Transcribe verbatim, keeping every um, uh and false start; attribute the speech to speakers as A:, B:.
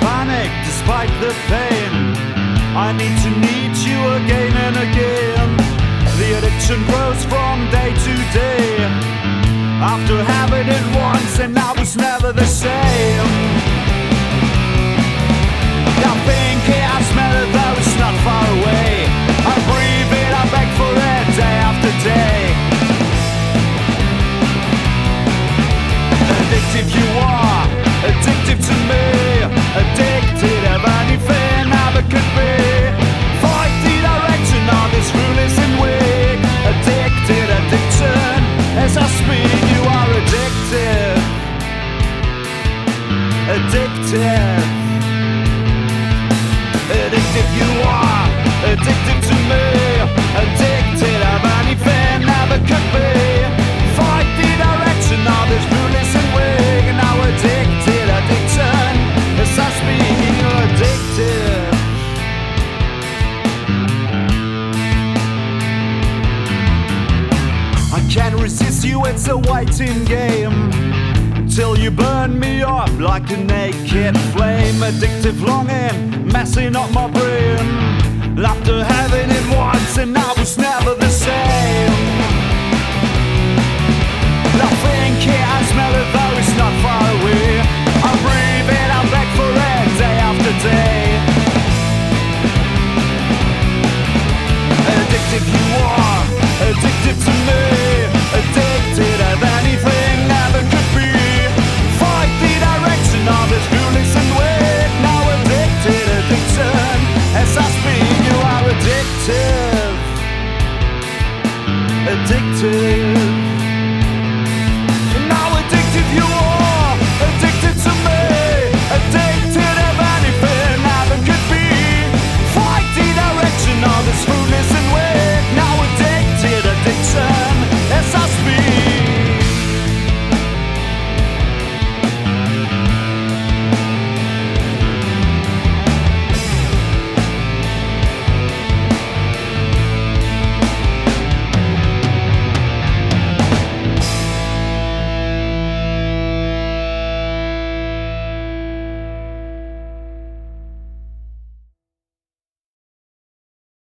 A: panic despite the pain. I need to need you again and again. The addiction grows from day to day. After having it once and I was never the same. I think it, I smell it though it's not far away. I breathe it, I beg for it day after day. Addictive you are, addictive to me. Addicted of anything ever could be. Fight the direction of this foolish and weak. Addicted, addiction, as I speak you are addicted. Addicted. Addictive you are, addicted to me. Addicted of anything ever could be. Fight the direction of this foolish and weak. And now addicted, addiction, as I speak you're addicted. I can't resist you, it's a waiting game. Till you burn me up like a naked flame. Addictive longing, messing up my brain. After having it once and I was never the same.